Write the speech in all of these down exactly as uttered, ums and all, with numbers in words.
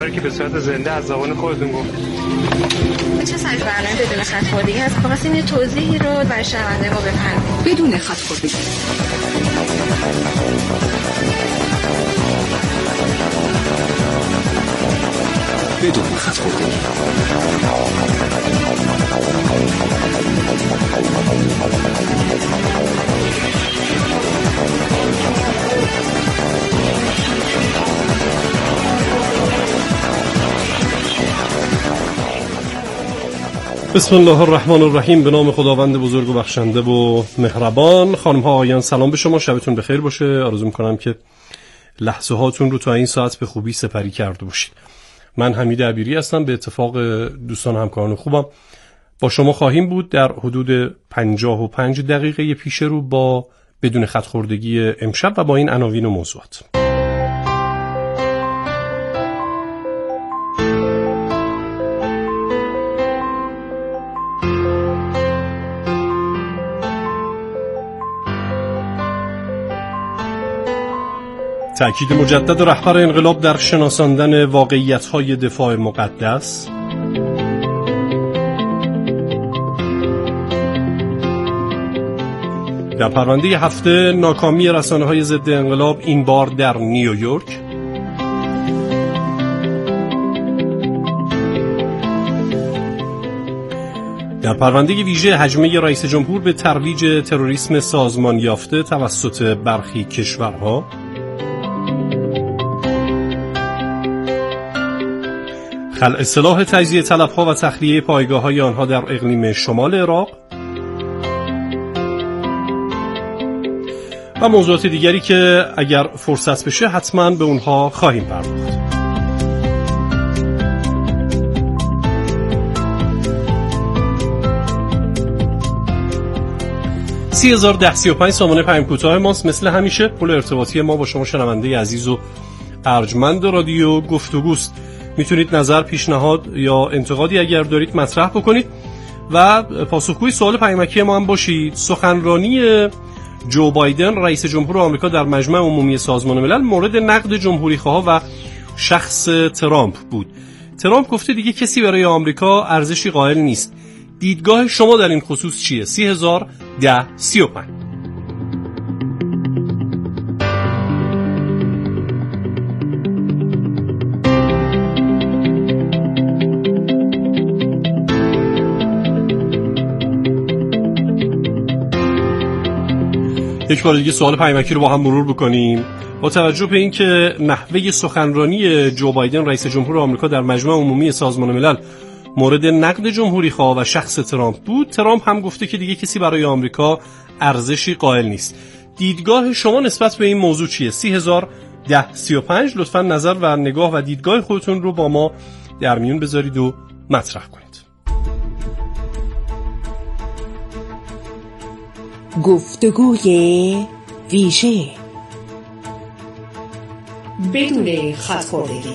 که به صورت زنده از زبان خودتون گفت. چه سایز برنامه بدون خط خوردگی هست؟ خواستیم یه توضیحی رو برای شنونده ما بفرمایید. بدون خط خوردگی. بدون خط خوردگی. بسم الله الرحمن الرحیم. به نام خداوند بزرگ و بخشنده و مهربان. خانم ها آقایان سلام به شما، شبتون بخیر باشه. آرزو میکنم که لحظه هاتون رو تا این ساعت به خوبی سپری کرده باشید. من حمید عبیری هستم. به اتفاق دوستان همکاران خوبم با شما خواهیم بود در حدود پنجاه و پنج دقیقه پیش رو با بدون خط خوردگی امشب و با این عناوین و موضوعات. تأکید مجدد رهبر انقلاب در شناساندن واقعیت‌های دفاع مقدس. در پرونده هفته ناکامی رسانه‌های ضد انقلاب، این بار در نیویورک. در پرونده ویژه هجمه رئیس جمهور به ترویج تروریسم سازمان یافته توسط برخی کشورها. خلع سلاح تجزیه طلبها و تخلیه پایگاه‌های آنها در اقلیم شمال عراق و موضوعات دیگری که اگر فرصت بشه حتما به اونها خواهیم پرداخت. سی هزار ده سی و پنج سامانه پیام کوتاه ماست. مثل همیشه پل ارتباطی ما با شما شنونده عزیز و ارجمند رادیو گفتگوست. میتونید نظر، پیشنهاد یا انتقادی اگر دارید مطرح بکنید و پاسخگوی سوال پیامکی ما هم باشید. سخنرانی جو بایدن رئیس جمهور آمریکا در مجمع عمومی سازمان ملل مورد نقد جمهوری‌خواها و شخص ترامپ بود. ترامپ گفته دیگه کسی برای آمریکا ارزشی قائل نیست. دیدگاه شما در این خصوص چیه؟ سی هزار ده سی و پنج. یک بار دیگه سوال پیامکی رو با هم مرور بکنیم. با توجه به اینکه نحوه سخنرانی جو بایدن رئیس جمهور آمریکا در مجمع عمومی سازمان ملل مورد نقد جمهوری‌خواه و شخص ترامپ بود، ترامپ هم گفته که دیگه کسی برای آمریکا ارزشی قائل نیست. دیدگاه شما نسبت به این موضوع چیه؟ سی هزار ده سی و پنج. لطفاً نظر و نگاه و دیدگاه خودتون رو با ما در میون بذارید و مطرح کنید. گفتگوی ویژه بدون خط خوردگی.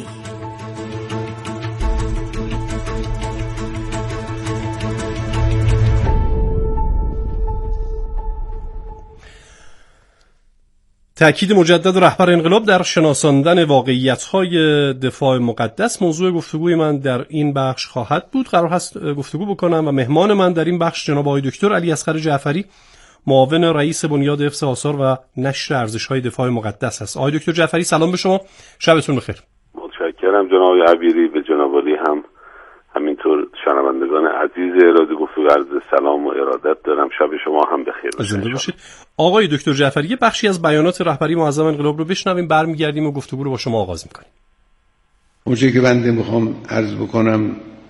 تأکید مجدد رهبر انقلاب در شناساندن واقعیت‌های دفاع مقدس موضوع گفتگوی من در این بخش خواهد بود. قرار هست گفتگو بکنم و مهمان من در این بخش جناب آقای دکتر علی اصغر جعفری، معاون رئیس بنیاد حفظ آثار و نشر ارزش‌های دفاع مقدس هست. آقای دکتر جعفری سلام به شما، شبتون بخیر. متشکرم جناب عبیری. به جناب علی هم همینطور شنوندگان عزیز رادیو گفتگو عرض سلام و ارادت دارم. شب شما هم بخیر باشه. زنده باشید. آقای دکتر جعفری، یه بخشی از بیانات رهبری معظم انقلاب رو بشنویم، برمیگردیم و گفتگو رو با شما آغاز می‌کنیم. اونچه که بنده میخوام عرض بکنم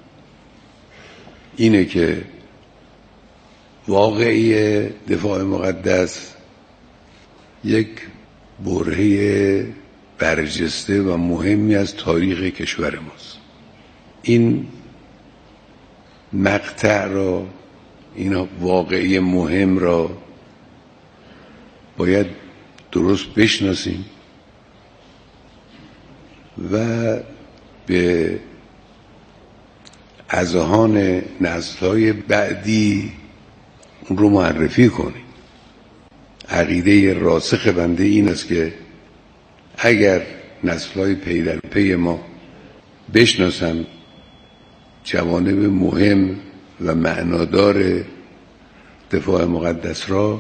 اینه که واقعی دفاع مقدس یک برهه برجسته و مهمی از تاریخ کشور ماست. این مقطع را، این واقعی مهم را باید درست بشناسیم و به اذهان نسل‌های بعدی اون رو معرفی کنیم. عقیده راسخ بنده این است که اگر نسل‌های پی در پی ما بشناسم جوانب مهم و معنادار دفاع مقدس را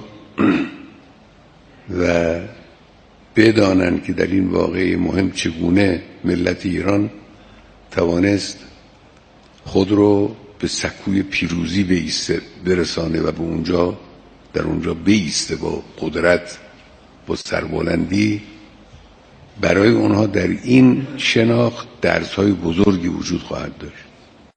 و بدانند که در این واقعه مهم چگونه ملت ایران توانست خود رو به سکوی پیروزی بایسته برسانه و به اونجا در اونجا بایسته با قدرت، با سربلندی. برای اونها در این شناخت درس‌های بزرگی وجود خواهد داشت.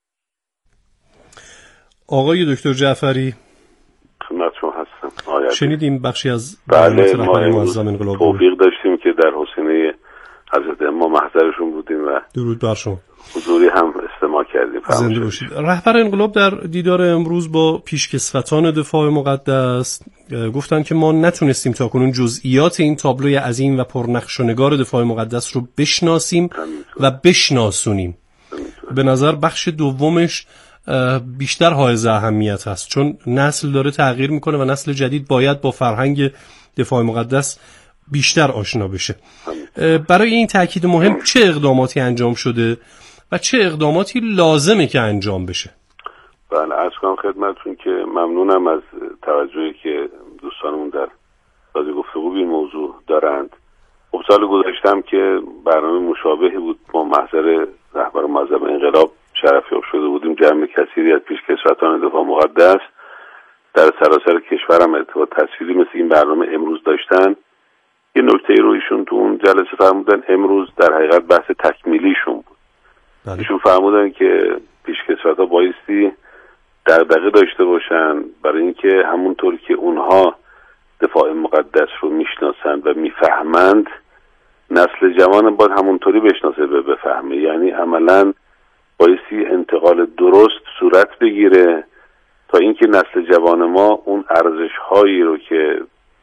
آقای دکتر جعفری، خدمت شما هستم. آیا شنیدیم بخشی از بله، ما معظم انقلاب توفیق داشتیم که در حسینه حضرت امام محضرشون بودیم و درود بر شما حضوری هم استماع کردیم. زنده باشید. رهبر انقلاب در دیدار امروز با پیشکسوتان دفاع مقدس گفتند که ما نتونستیم تاکنون جزئیات این تابلوی عظیم و پرنقش و نگار دفاع مقدس رو بشناسیم و بشناسونیم. به نظر بخش دومش بیشتر حائز اهمیت هست، چون نسل داره تغییر میکنه و نسل جدید باید با فرهنگ دفاع مقدس بیشتر آشنا بشه. برای این تاکید مهم چه اقداماتی انجام شده و چه اقداماتی لازمه که انجام بشه؟ بله، عرض کنم خدمتتون که ممنونم از توجهی که دوستانمون در رادیو گفتگو به این موضوع دارند. خب سال گذشتم که برنامه مشابهی بود، ما محضر رهبر معظم انقلاب شرفیاب شده بودیم، جمع کثیری از پیشکسوتان دفاع مقدس در سراسر کشورم ارتباط تصویری مثل این برنامه امروز داشتن. یه نکته رو ایشون تو اون جلسه فرمودن، امروز در حقیقت بحث تکمیلیشون بود. بله. ایشون فرمودن که پیشکسوت‌ها بایستی دغدغه داشته باشن برای اینکه همونطور که اونها دفاع مقدس رو میشناسن و میفهمند، نسل جوان باید همونطوری بشناسه و بفهمه. یعنی عملاً بایستی انتقال درست صورت بگیره تا اینکه نسل جوان ما اون ارزش‌هایی رو که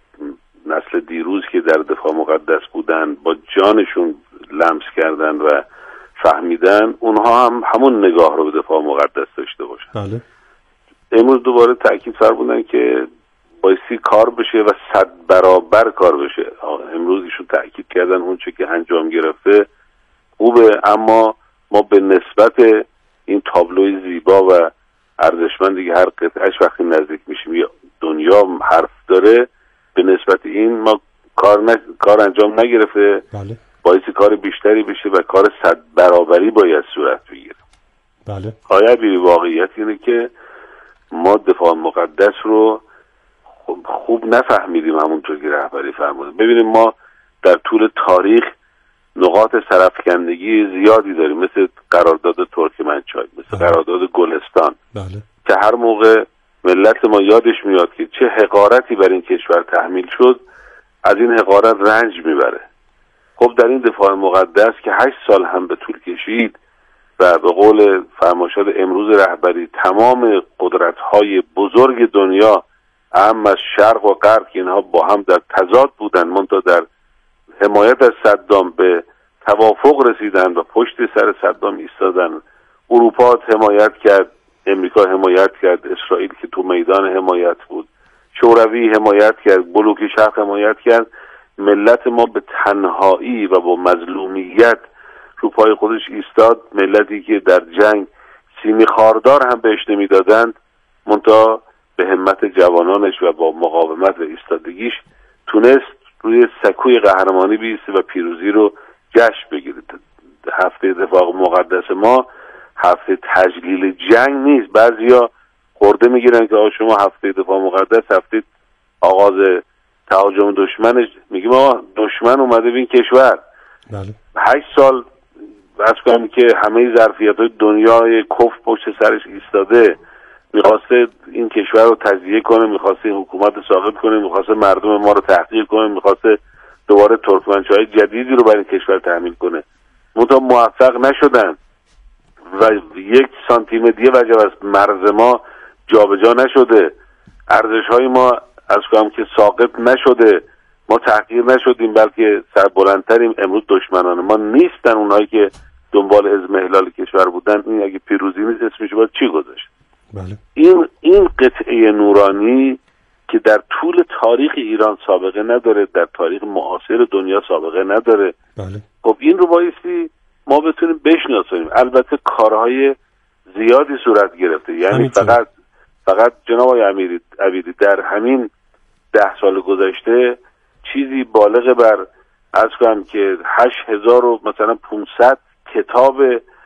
نسل دیروز که در دفاع مقدس بودن با جانشون لمس کردن و فهمیدن، اونها هم همون نگاه رو به دفاع مقدس داشته باشن. بله. امروز دوباره تأکید فرمودن که بایستی کار بشه و صد برابر کار بشه. امروز ایشون تأکید کردن اون چه که انجام گرفته خوبه، اما ما به نسبت این تابلوی زیبا و ارزشمندی که هر قطعهش وقتی نزدیک میشیم یا دنیا حرف داره، به نسبت این ما کار ن... کار انجام نگرفته. بله. باعث کار بیشتری بشه و کار صد برابری باید صورت بگیره. بله. آیا بی واقعیت اینه که ما دفاع مقدس رو خوب, خوب نفهمیدیم همونطور که رهبری فرموده. ببینیم ما در طول تاریخ نقاط سرافکندگی زیادی داریم، مثل قرارداد ترکمنچای، مثل بله. قرارداد گلستان. بله. که هر موقع ملت ما یادش میاد که چه حقارتی بر این کشور تحمیل شد، از این حقارت رنج میبره. خب در این دفاع مقدس که هشت سال هم به طول کشید و به قول فرمایشات امروز رهبری تمام قدرت‌های بزرگ دنیا، هم از شرق و غرب که اینها با هم در تضاد بودن، منتها در حمایت از صدام به توافق رسیدن و پشت سر صدام ایستادن. اروپا حمایت کرد، امریکا حمایت کرد، اسرائیل که تو میدان حمایت بود، شوروی حمایت کرد، بلوک شرق حمایت کرد. ملت ما به تنهایی و با مظلومیت رو پای خودش ایستاد. ملتی که در جنگ سیمی خاردار هم بهش نمیدادند، منتها به همت جوانانش و با مقاومت و ایستادگیش تونست روی سکوی قهرمانی بیسته و پیروزی رو جشن بگیره. هفته دفاع مقدس ما هفته تجلیل جنگ نیست. بعضیا خورده میگیرن که آقا شما هفته دفاع مقدس هفته آغاز تهاجم دشمنش، میگیم آقا دشمن اومده به این کشور. بله. هشت سال بس کنم که همه ظرفیت های دنیای کف پشت سرش ایستاده، میخواسته این کشور رو تجزیه کنه، میخواسته حکومت ساقط کنه، میخواسته مردم ما رو تحقیر کنه، میخواسته دوباره ترکمنچای جدیدی رو برای کشور تحمیل کنه، منتها موفق نشدن و یک سانتی متری وجب از مرز ما جابجا نشده. ارزش های ما از کنم که ساقط نشده، ما تحقیر نشدیم بلکه سربلندتریم. امروز دشمنان ما نیستن اونایی که دنبال اضمحلال کشور بودن. این اگه پیروزی نیست اسمش باید چی گذاشت؟ بله. این این قطعه نورانی که در طول تاریخ ایران سابقه نداره، در تاریخ معاصر دنیا سابقه نداره. بله. خب این رو بایستی ما بتونیم بشناسیم. البته کارهای زیادی صورت گرفته، یعنی فقط فقط جناب آقای امیری عبیدی در همین ده سال گذشته چیزی بالغ بر عرض کنم که هشت هزار و مثلا پانصد کتاب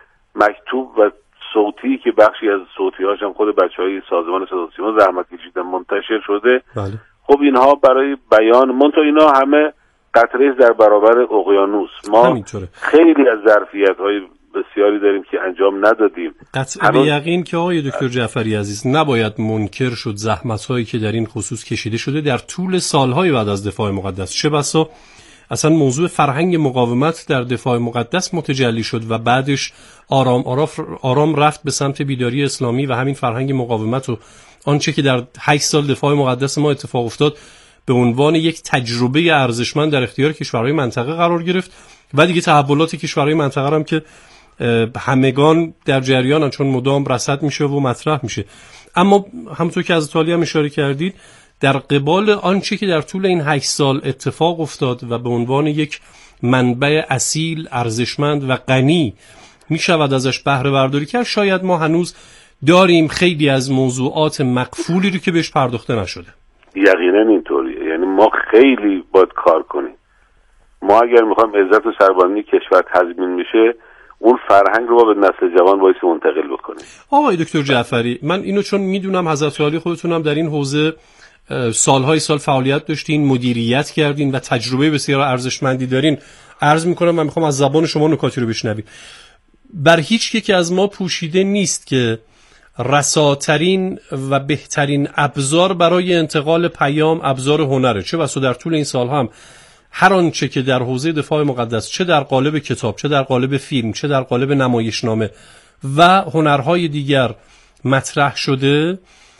مکتوب و صوتی که بخشی از صوتی هاش هم خود بچه های سازمان صدا و سیما زحمت کشیدن منتشر شده. بله. خب اینها برای بیان منتها اینا همه قطره در برابر اقیانوس. ما همینطوره. خیلی از ظرفیت های بسیاری داریم که انجام ندادیم. قطعا به یقین که آقای دکتر جعفری عزیز نباید منکر شد زحمت هایی که در این خصوص کشیده شده در طول سالهای بعد از دفاع مقدس. چه بسا اصلا موضوع فرهنگ مقاومت در دفاع مقدس متجلی شد و بعدش آرام آرام رفت به سمت بیداری اسلامی و همین فرهنگ مقاومت و آنچه که در هشت سال دفاع مقدس ما اتفاق افتاد به عنوان یک تجربه ارزشمند در اختیار کشورهای منطقه قرار گرفت و دیگه تحولات کشورهای منطقه هم که همگان در جریانن چون مدام رصد میشه و مطرح میشه. اما همونطور که از تالی هم اشاره کردید در قبال آنچه که در طول این هشت سال اتفاق افتاد و به عنوان یک منبع اصیل ارزشمند و غنی میشود ازش بهره برداری کرد، شاید ما هنوز داریم خیلی از موضوعات مقفولی رو که بهش پرداخته نشده. یقینا اینطوریه، یعنی ما خیلی باید کار کنیم. ما اگر میخوایم عزت و سربلندی کشور تضمین میشه اون فرهنگ رو با به نسل جوان باید منتقل بکنیم. آقای دکتر جعفری، من اینو چون میدونم حضرت عالی خودتونم در این حوزه سالهای سال فعالیت داشتین، مدیریت کردین و تجربه بسیار ارزشمندی دارین، عرض میکنم من میخوام از زبان شما نکاتی رو بشنویم. بر هیچ یک از ما پوشیده نیست که رساترین و بهترین ابزار برای انتقال پیام ابزار هنره. چه بسا در طول این سالها هم هر آنچه که در حوزه دفاع مقدس چه در قالب کتاب، چه در قالب فیلم، چه در قالب نمایشنامه و هنرهای دیگر مطرح شده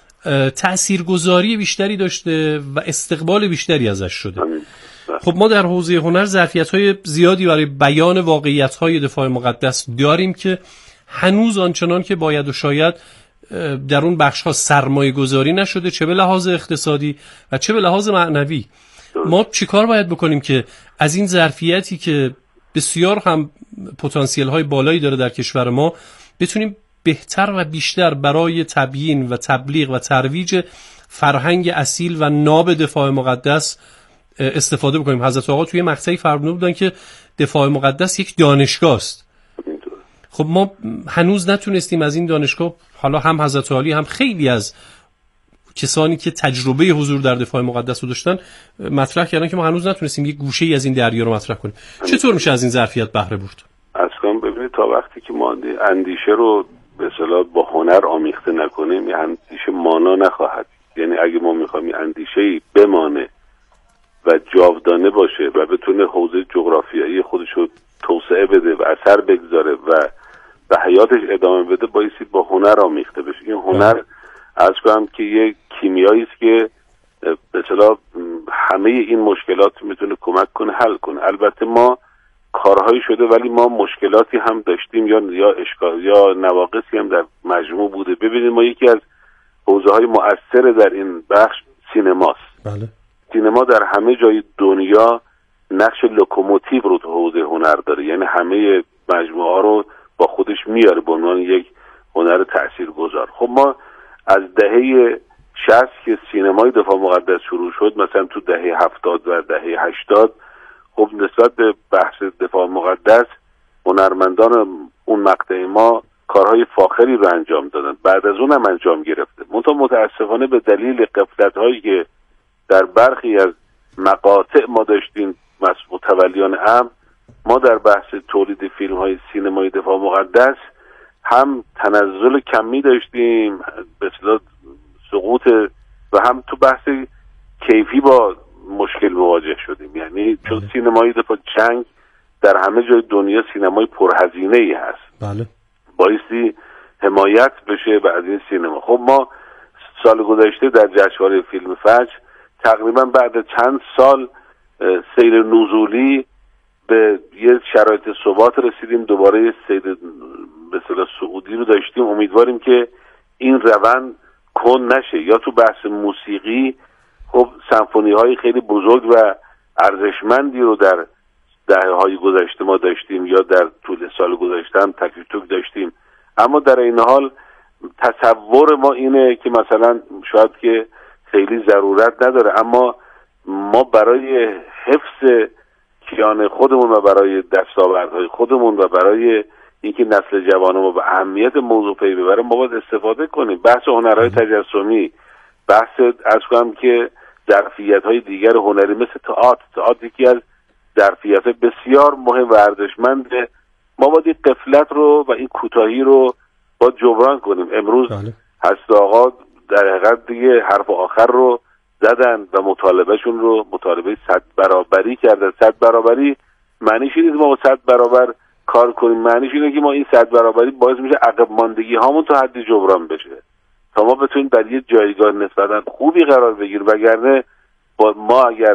تأثیرگذاری بیشتری داشته و استقبال بیشتری ازش شده. خب ما در حوزه هنر ظرفیت‌های زیادی برای بیان واقعیت‌های دفاع مقدس داریم که هنوز آنچنان که باید و شاید در اون بخش‌ها سرمایه گذاری نشده، چه به لحاظ اقتصادی و چه به لحاظ معنوی. ما چیکار باید بکنیم که از این ظرفیتی که بسیار هم پتانسیل های بالایی داره در کشور ما بتونیم بهتر و بیشتر برای تبیین و تبلیغ و ترویج فرهنگ اصیل و ناب دفاع مقدس استفاده بکنیم؟ حضرت آقا توی مقطعی فرموده بودن که دفاع مقدس یک دانشگاه است. خب ما هنوز نتونستیم از این دانشگاه، حالا هم حضرت عالی هم خیلی از کسانی که تجربه حضور در دفاع مقدس رو داشتن مطرح کردن که ما هنوز نتونستیم یک گوشه‌ای از این دریا رو مطرح کنیم. چطور میشه از این ظرفیت بهره برد؟ اصلا ببینید تا وقتی که ما اندیشه رو به اصطلاح با هنر آمیخته نکنیم این اندیشه مانا نخواهد. یعنی اگه ما میخوایم اندیشه‌ای بمانه و جاودانه باشه و بتونه حوزه جغرافیایی خودش رو توسعه بده و اثر بگذاره و به حیاتش ادامه بده بایستی با هنر آمیخته بشه. این هنر عرض کنم که یک کیمیایی است که به اصطلاح همه این مشکلات میتونه کمک کنه حل کنه. البته ما کارهایی شده ولی ما مشکلاتی هم داشتیم یا یا اشکال یا نواقصی هم در مجموع بوده. ببینید ما یکی از حوزه‌های مؤثر در این بخش سینماست. بله. سینما در همه جای دنیا نقش لوکوموتیو رو تو حوزه هنر داره، یعنی همه مجموعه ها رو با خودش میاره به عنوان یک هنر تاثیرگذار. خب ما از دهه شصت که سینمای دفاع مقدس شروع شد، مثلا تو دهه هفتاد و دهه هشتاد، خب نسبت به بحث دفاع مقدس هنرمندان اون مقطع ما کارهای فاخری رو انجام دادن، بعد از اون هم انجام گرفته. منتها متاسفانه به دلیل غفلت‌هایی که در برخی از مقاطع ما داشتیم متولیان امر، ما در بحث تولید فیلم‌های سینمای دفاع مقدس هم تنزل کمی داشتیم، به اصطلاح سقوط، و هم تو بحث کیفی با مشکل مواجه شدیم. یعنی چون سینمای دفاع جنگ در همه جای دنیا سینمای پرهزینه‌ای هست، بله، بایستی حمایت بشه و از این سینما. خب ما سال گذشته در جشنواره فیلم فجر تقریبا بعد چند سال سیر نزولی به یه شرایط ثبات رسیدیم، دوباره سیر به اصطلاح صعودی رو داشتیم. امیدواریم که این روند کن نشه. یا تو بحث موسیقی خب سمفونی های خیلی بزرگ و ارزشمندی رو در دهه‌های گذشته ما داشتیم یا در طول سال گذشته هم تک توک داشتیم. اما در این حال تصور ما اینه که مثلا شاید که خیلی ضرورت نداره، اما ما برای حفظ کیان خودمون و برای دستاوردهای خودمون و برای اینکه نسل جوان ما به اهمیت موضوع پی ببره ما باید استفاده کنیم. بحث هنرهای تجسمی، بحث از کنم که ظرفیت‌های دیگر هنری مثل تئاتر، تئاتر یکی از ظرفیت بسیار مهم و ارزشمنده. ما باید این غفلت رو و این کوتاهی رو باید جبران کنیم. امروز بله. هست آقا در حقیقت دیگه حرف آخر رو زدن و مطالبهشون رو مطالبه صد برابری کردن. صد برابری معنیش نیست ما با صد برابر کار کنیم، معنیش اینه که ما این صد برابری باعث میشه عقب ماندگی هامون تا حدی جبران بشه تا ما بتونیم در یه جایگاه نسبتا خوبی قرار بگیریم. وگرنه با ما اگر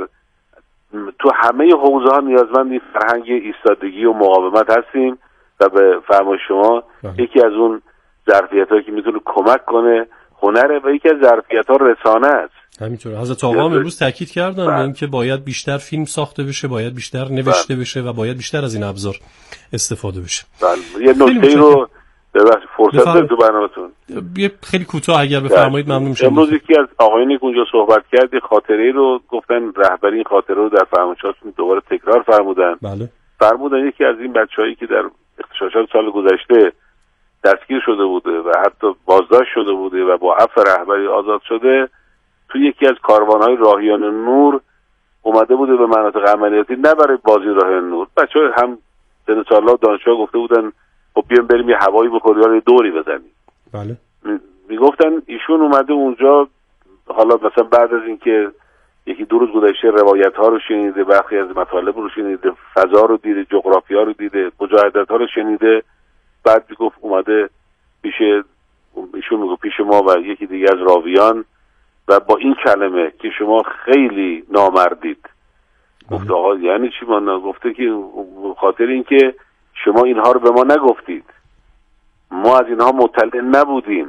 تو همه حوزه ها نیازمند این فرهنگ ایستادگی و مقاومت هستیم و به فرمایش شما یکی از اون ظرفیت‌هایی که میتونه کمک کنه هنره و یکی از ظرفیت‌ها رسانه است. همینطوره. حضرت آقا هم امروز تاکید کردن به اینکه باید بیشتر فیلم ساخته بشه، باید بیشتر نوشته بله. بشه و باید بیشتر از این ابزار استفاده بشه. بله. یه نکته رو ببخشید فرصت دارید تو برنامه‌تون. یه خیلی کوتاه اگر بفرمایید ممنون میشم. امروز یکی از آقایانی که اونجا صحبت کرد خاطره‌ای رو گفتن، رهبری این خاطره رو در فرمایشاتشون دوباره تکرار فرمودن. بله. فرمودن یکی از این بچه‌هایی که در اغتشاشات سال گذشته دستگیر شده بوده و حتی بازداشت شده بوده و با عفو رهبری آزاد شده، تو یکی از کاروان‌های راهیان نور اومده بوده به مناطق عملیاتی، نه برای بازی راهیان نور. بچه‌ها هم سن سال‌ها دانشجو گفته بودن خب بیام بریم یه هوایی بخوریم یا دوری بزنیم. بله. میگفتن ایشون اومده اونجا، حالا مثلا بعد از اینکه یکی دو روز گذشته روایت‌ها رو شنیده، برخی از مطالب رو شنیده، فضا رو دیده، جغرافیا رو دیده، مجاهدت‌ها رو شنیده، بعد میگفت اومده پیش ایشون میگه پیش ما و یکی دیگه از راویان و با این کلمه که شما خیلی نامردید. گفت آقا یعنی چی؟ ما گفته که خاطر اینکه شما اینها رو به ما نگفتید، ما از اینها مطلع نبودیم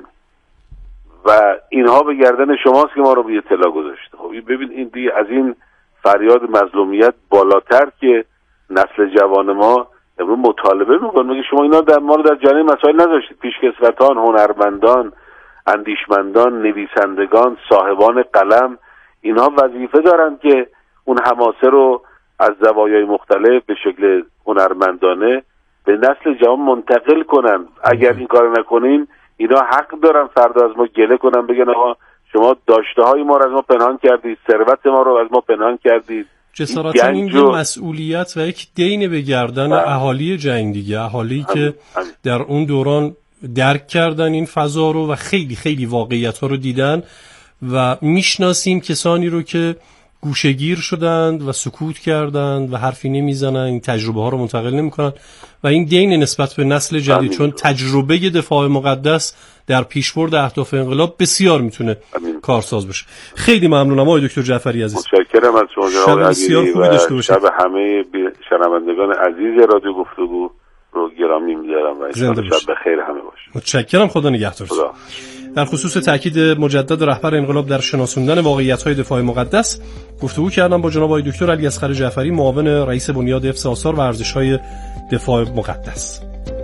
و اینها به گردن شماست که ما رو به اطلاع گذاشته. خب ببین این دیگه از این فریاد مظلومیت بالاتر که نسل جوان ما امروز مطالبه میکنه، میگه شما اینا در ما رو در جریان مسائل نذاشتید. پیشکسوتان، هنرمندان، اندیشمندان، نویسندگان، صاحبان قلم، اینها وظیفه دارن که اون حماسه رو از زوایای مختلف به شکل هنرمندانه به نسل جوان منتقل کنن. اگر این کار نکنیم اینا حق دارن فردا از ما گله کنن، بگن آقا شما داشته های ما رو از ما پنهان کردید، ثروت ما رو از ما پنهان کردید. جسارتا این یه مسئولیت و یک دین به گردن اهالی جنگ دیگه، اهالی که در اون دوران درک کردن این فضا رو و خیلی خیلی واقعیت ها رو دیدن و میشناسیم کسانی رو که گوشه‌گیر شدند و سکوت کردند و حرفی نمیزنن، این تجربه ها رو منتقل نمیکنن و این دین نسبت به نسل جدید، چون تجربه دفاع مقدس در پیشبرد اهداف انقلاب بسیار میتونه کارساز بشه. خیلی ممنونم آقای دکتر جعفری عزیز. متشکرم از شما جناب عزیزی و شب همه شنوندگان عزیز رادیو گفتگو رو گرامی می‌دارم و انشاءالله شب بخیر همه باشه. متشکرم. خدا نگهدارتون. در خصوص تاکید مجدد رهبر انقلاب در شناسوندن واقعیت‌های دفاع مقدس گفتگو کردم با جناب آقای دکتر علیاصغر جعفری، معاون رئیس بنیاد حفظ آثار و ارزش‌های دفاع مقدس.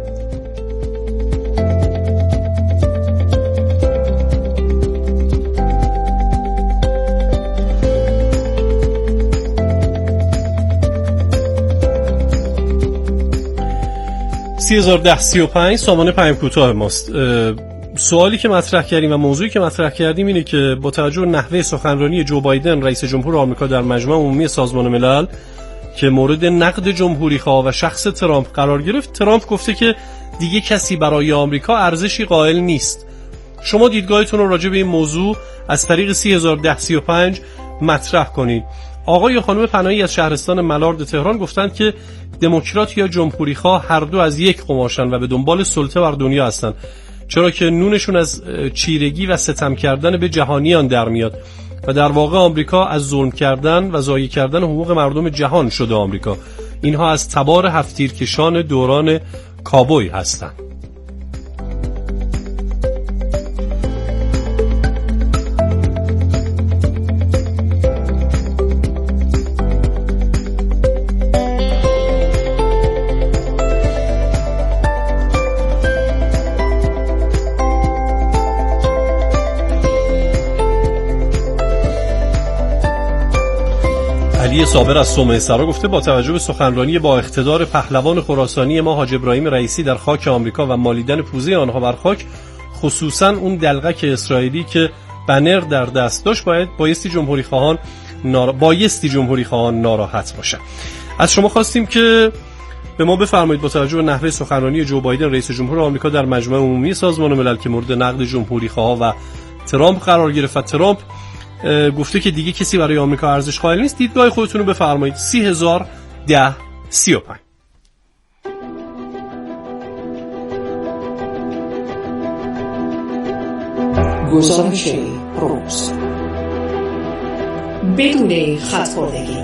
سی هزار و ده سی و پنج سامانه پیام کوتاه ماست. سوالی که مطرح کردیم و موضوعی که مطرح کردیم اینه که با توجه به نحوه سخنرانی جو بایدن رئیس جمهور آمریکا در مجمع عمومی سازمان ملل که مورد نقد جمهوری‌خواه و شخص ترامپ قرار گرفت، ترامپ گفته که دیگه کسی برای آمریکا ارزشی قائل نیست. شما دیدگاهتون رو راجع به این موضوع از طریق سی هزار و ده سی و پنج مطرح کنید. آقای و خانم پناهی از شهرستان ملارد تهران گفتند که دموکرات یا جمهوری‌خواه هر دو از یک قماشن و به دنبال سلطه بر دنیا هستند، چرا که نونشون از چیرگی و ستم کردن به جهانیان در میاد و در واقع آمریکا از ظلم کردن و ضایع کردن حقوق مردم جهان شده آمریکا. اینها از تبار هفت‌تیرکشان دوران کابوی هستند. علی صابر از صومعه سرا گفته با توجه به سخنرانی با اقتدار پهلوان خراسانی ما حاج ابراهیم رئیسی در خاک آمریکا و مالیدن پوزه آنها بر خاک، خصوصا اون دلغک اسرائیلی که بنر در دست داشت، باید بایستی جمهوری خواهان نارا... بایستی جمهوری خواهان ناراحت باشن. از شما خواستیم که به ما بفرمایید با توجه به نحوه سخنرانی جو بایدن رئیس جمهور آمریکا در مجمع عمومی سازمان ملل که مورد نقد جمهوری خواه و ترامپ قرار گرفت، ترامپ گفته که دیگه کسی برای آمریکا ارزش قائل نیست، دیدگاه خودتون رو بفرمایید. سی هزار ده سی و پنج. گزارش روز بدون خط‌خوردگی.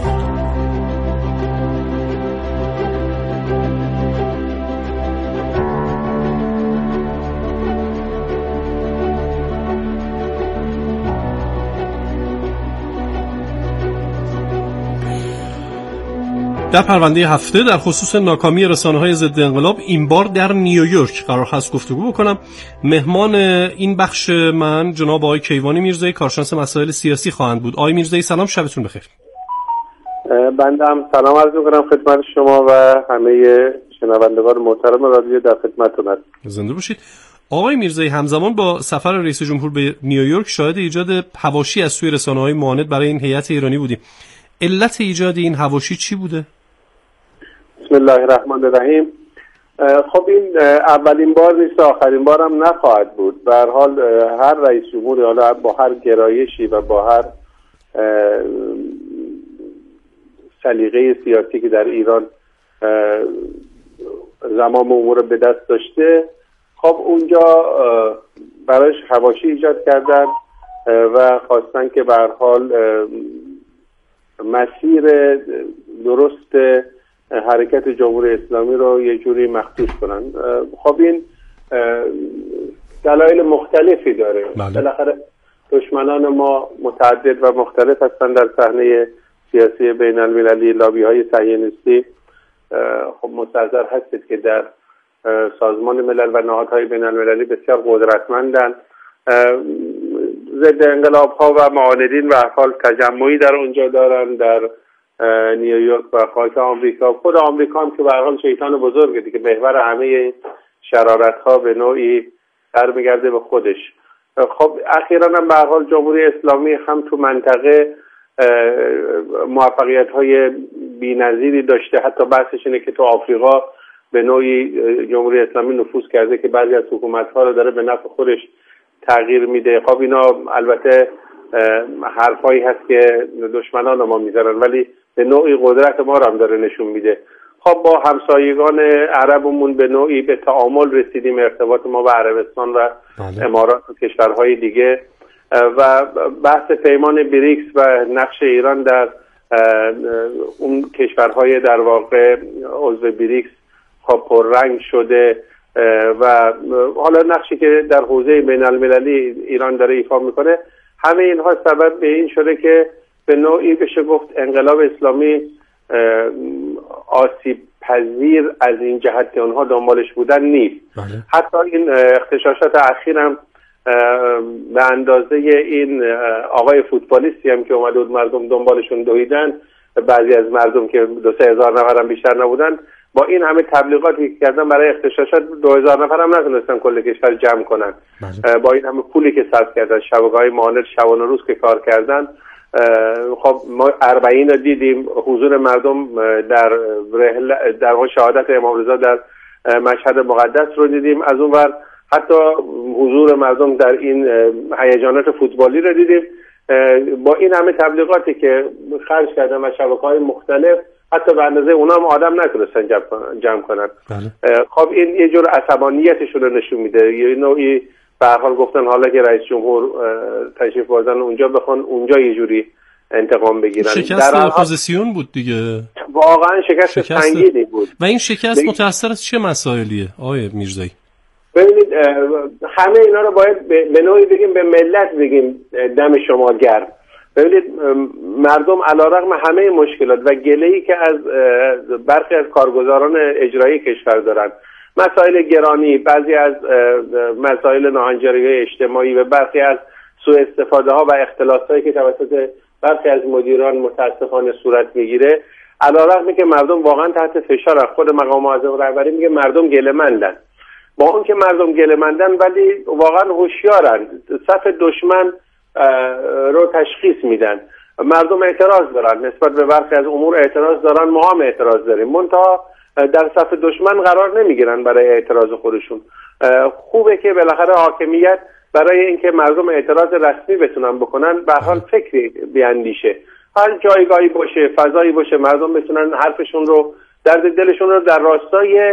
در پرونده هفته در خصوص ناکامی رسانه‌های ضد انقلاب این بار در نیویورک قرار هست گفتگو بکنم. مهمان این بخش من جناب آقای کیوانی میرزایی، کارشناس مسائل سیاسی خواهند بود. آقای میرزایی سلام، شبتون بخیر. بنده هم سلام عرض می‌کنم خدمت شما و همه شنوندگان محترم رادیو، در خدمتتون هستم. زنده باشید. آقای میرزایی، همزمان با سفر رئیس جمهور به نیویورک شاهد ایجاد حواشی از سوی رسانه‌های معاند برای این هیئت ایرانی بودیم. علت ایجاد این حواشی چی بوده؟ بسم الله الرحمن الرحیم. خب این اولین بار نیست، آخرین بار هم نخواهد بود. به هر حال هر رئیس جمهوری، حالا با هر گرایشی و با هر سلیقه سیاسی که در ایران زمام امور به دست داشته، خب اونجا برایش حواشی ایجاد کردن و خواستن که به هر حال مسیر درست حرکت جمهوری اسلامی رو یه جوری مخدوش کنن. خب این دلایل مختلفی داره. بالاخره دشمنان ما متعدد و مختلف هستن در صحنه سیاسی بین المللی. لابی های صهیونیستی خب مستحضر هستید که در سازمان ملل و نهادهای بین المللی بسیار قدرتمندن. ضد انقلاب ها و معاندین و حال تجمعی در اونجا دارن، در نیویورک و خاک آمریکا. خود آمریکا هم که به هر حال شیطان بزرگه دیگه، محور همه شرارت ها به نوعی برمیگرده به خودش. خب اخیراً هم به هر حال جمهوری اسلامی هم تو منطقه موفقیت های بی‌نظیری داشته. حتی بحثش اینه که تو آفریقا به نوعی جمهوری اسلامی نفوذ کرده که بعضی از حکومت ها رو داره به نفع خودش تغییر میده. خب اینا البته حرفایی هست که دشمنان ما میزنن، ولی به نوعی قدرت ما رو هم داره نشون میده. خب با همسایگان عربمون به نوعی به تعامل رسیدیم، ارتباط ما با عربستان و بله. امارات و کشورهای دیگه، و بحث پیمان بریکس و نقش ایران در اون کشورهای در واقع عضو بریکس خب پررنگ شده و حالا نقشی که در حوزه بین المللی ایران داره ایفا میکنه. همه اینها سبب به این شده که به نوعی بشه گفت انقلاب اسلامی آسیب پذیر از این جهت که اونها دنبالش بودن نیست. بله. حتی این اغتشاشات اخیر هم به اندازه این آقای فوتبالیستی هم که اومده بود مردم دنبالشون دویدن، بعضی از مردم که دو سه هزار نفر هم بیشتر نبودن، با این همه تبلیغاتی که کردن برای اغتشاشات دو هزار نفر هم نتونستن کل کشور جمع کنن. بله. با این همه پولی که صرف کردن، شبکه‌های معاند شبانه روز که کار کردن. خب ما اربعین رو دیدیم، حضور مردم در در شهادت امام رضا در مشهد مقدس رو دیدیم، از اون ور حتی حضور مردم در این هیجانات فوتبالی رو دیدیم. با این همه تبلیغاتی که خرج کردن و شبکه‌های مختلف، حتی به اندازه اونا هم آدم نتونستن جمع کنن. بله. خب این یه جور عصبانیتشون رو نشون میده. یه نوعی به هر حال گفتن حالا که رئیس جمهور تشریف بردن اونجا، بخوان اونجا یه جوری انتقام بگیرن. شکست اپوزیسیون بود دیگه، واقعا شکست سنگینی بود. و این شکست متأثر از چه مسائلیه آقای میرزایی؟ ببینید همه اینا رو باید به نوعی بگیم، به ملت بگیم دم شما گرم. ببینید مردم علیرغم همه مشکلات و گله‌ای که از برخی از کارگزاران اجرایی کشور دارن، مسائل گرانی، بعضی از مسائل ناهنجاری اجتماعی و برخی از سوء استفاده ها و اختلاسایی که توسط برخی از مدیران متاسفانه صورت میگیره، علیرغم که مردم واقعا تحت فشار، خود مقام معظم رهبری میگه مردم گله‌مندن. با اون که مردم گله‌مندن ولی واقعا هوشیارن، صف دشمن رو تشخیص میدن. مردم اعتراض دارن نسبت به برخی از امور، اعتراض دارن، ما هم اعتراض داریم، منتها در صف دشمن قرار نمیگیرن برای اعتراض خودشون. خوبه که بالاخره حاکمیت برای اینکه مردم اعتراض رسمی بتونن بکنن به حال فکری بیاندیشه، هر جایگاهی باشه، فضایی باشه، مردم بتونن حرفشون رو، درد دلشون رو در راستای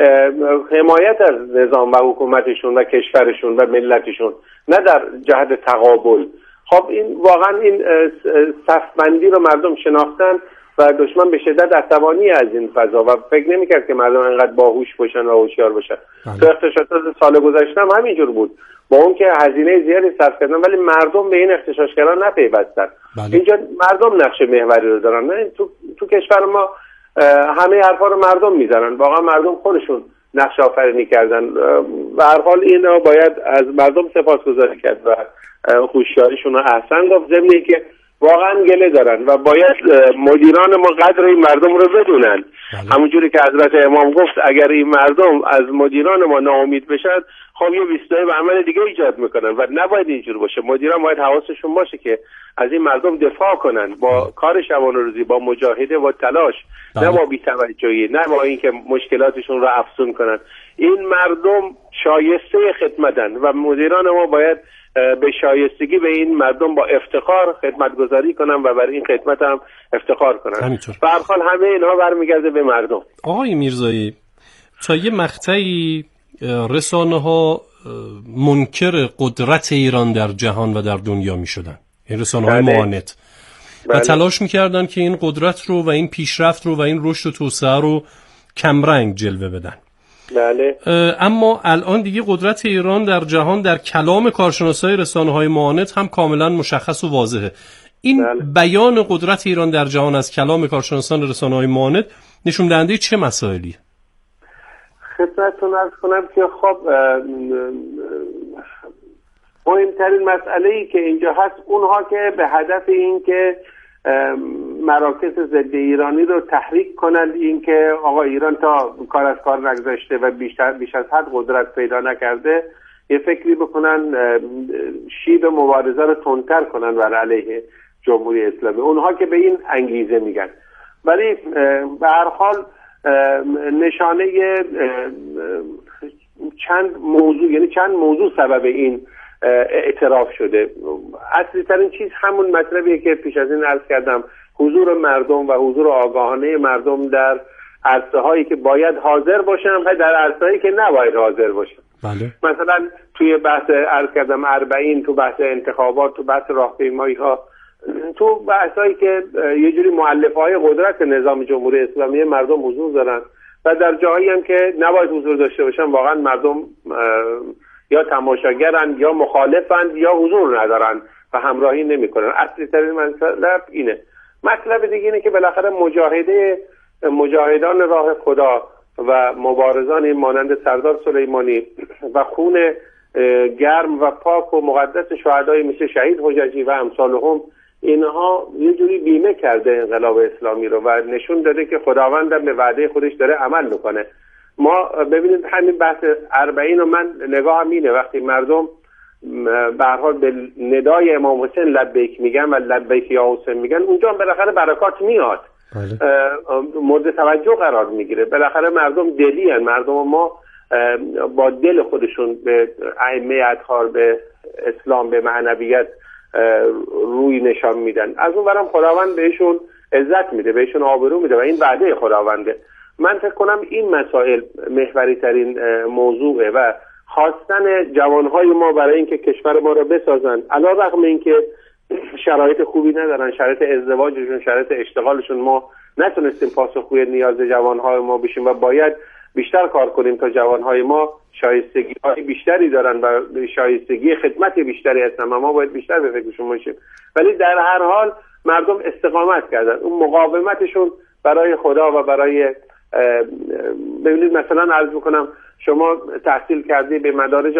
حمایت از نظام و حکومتشون و کشورشون و ملتشون، نه در جهت تقابل. خب این واقعا این صفبندی رو مردم شناختن و دشمن به شدت عصبانی از این فضا و فکر نمی‌کرد که مردم انقدر باهوش باشن و هوشیار باشن. تو اغتشاشات سال گذشته هم همینجور بود، با اون که هزینه زیادی صرف کردن ولی مردم به این اغتشاشگران نپیوستن. اینجا مردم نقش محوری رو دارن. نه تو تو کشور ما همه حرفا رو مردم میزنن، واقعا مردم خودشون نقش آفرینی کردن. به هر حال اینا باید از مردم سپاسگزاری کرد و هوشیاریشون رو احسن گفت، ضمن اینکه واقعا گله دارن و باید مدیران ما قدر این مردم رو بدونن. همونجوری که حضرت امام گفت اگر این مردم از مدیران ما ناامید بشن، خب یه بیستای به عمل دیگه ایجاد میکنن و نباید اینجور باشه. مدیران باید حواسشون باشه که از این مردم دفاع کنن با کار شبانه روزی، با مجاهده و تلاش، نه با بی‌توجهی، نه با اینکه مشکلاتشون رو افزون کنن. این مردم شایسته خدمتن و مدیران ما باید به شایستگی به این مردم با افتخار خدمتگزاری کنن و برای این خدمت هم افتخار کنن. به هر حال همه اینها برمیگرده به مردم. آقای میرزایی، تا یه مقطعی رسانه ها منکر قدرت ایران در جهان و در دنیا می شدن، این رسانه های معاند، و تلاش می کردن که این قدرت رو و این پیشرفت رو و این رشد و توسعه رو کمرنگ جلوه بدن. بله. اما الان دیگه قدرت ایران در جهان در کلام کارشناسای رسانه‌های معاند هم کاملا مشخص و واضحه. این بله. بیان قدرت ایران در جهان از کلام کارشناسان رسانه‌های معاند نشون دهنده چه مسائلی؟ خدمتتون عرض کنم که خب مهمترین مسئله‌ای که اینجا هست اونها که به هدف این که مراکز ضد ایرانی رو تحریک کنند، این که آقا ایران تا کار از کار نگذاشته و بیشتر بیش از حد قدرت پیدا نکرده، یه فکری بکنن شیب مبارزه رو تندتر کنن بر علیه جمهوری اسلامی. اونها که به این انگیزه میگن، ولی به هر حال نشانه چند موضوع، یعنی چند موضوع سبب این اعتراف شده. اصلی ترین چیز همون مطلبیه که پیش از این عرض کردم، حضور مردم و حضور آگاهانه مردم در عرصه هایی که باید حاضر باشن و در عرصه هایی که نباید حاضر باشن. بله. مثلا توی بحث عرض کردم اربعین، تو بحث انتخابات، تو بحث راهپیمایی ها، تو بحثایی که یه جوری مؤلفه های قدرت نظام جمهوری اسلامی مردم حضور دارن و در جاهایی هم که نباید حضور داشته باشن واقعا مردم یا تماشاگرن یا مخالفن یا حضور ندارن و همراهی نمیکنن. اصلی ترین مطلب اینه. مطلب دیگه اینه که بالاخره مجاهده مجاهدان راه خدا و مبارزان مانند سردار سلیمانی و خون گرم و پاک و مقدس شهدای مثل شهید حججی و امثالهم، اینها یه جوری بیمه کرده انقلاب اسلامی رو و نشون داده که خداوند به وعده خودش داره عمل میکنه. ما ببینید همین بحث اربعین رو من نگاهم اینه، وقتی مردم به هر حال به ندای امام حسین لبیک میگن و لبیک یا حسین میگن، اونجا هم بالاخره برکات میاد، مورد توجه قرار میگیره. بالاخره مردم دلی هن. مردم ما با دل خودشون به ائمه اطهار، به اسلام، به معنویت روی نشان میدن. از اون برم خداوند بهشون عزت میده، بهشون آبرو میده و این وعده خداونده. من فکر کنم این مسائل محوری ترین موضوعه و خواستن جوانهای ما برای اینکه کشور ما رو بسازن، علیرغم اینکه شرایط خوبی ندارن، شرایط ازدواجشون، شرایط اشتغالشون، ما نتونستیم پاسخگوی نیاز جوانهای ما بشیم و باید بیشتر کار کنیم تا جوانهای ما شایستگی های بیشتری دارن و شایستگی خدمت بیشتری هستن و ما باید بیشتر به فکرشون باشیم. ولی در هر حال مردم استقامت کردن، اون مقاومتشون برای خدا و برای ببینید مثلا عرض میکنم شما تحصیل کردی به مدارج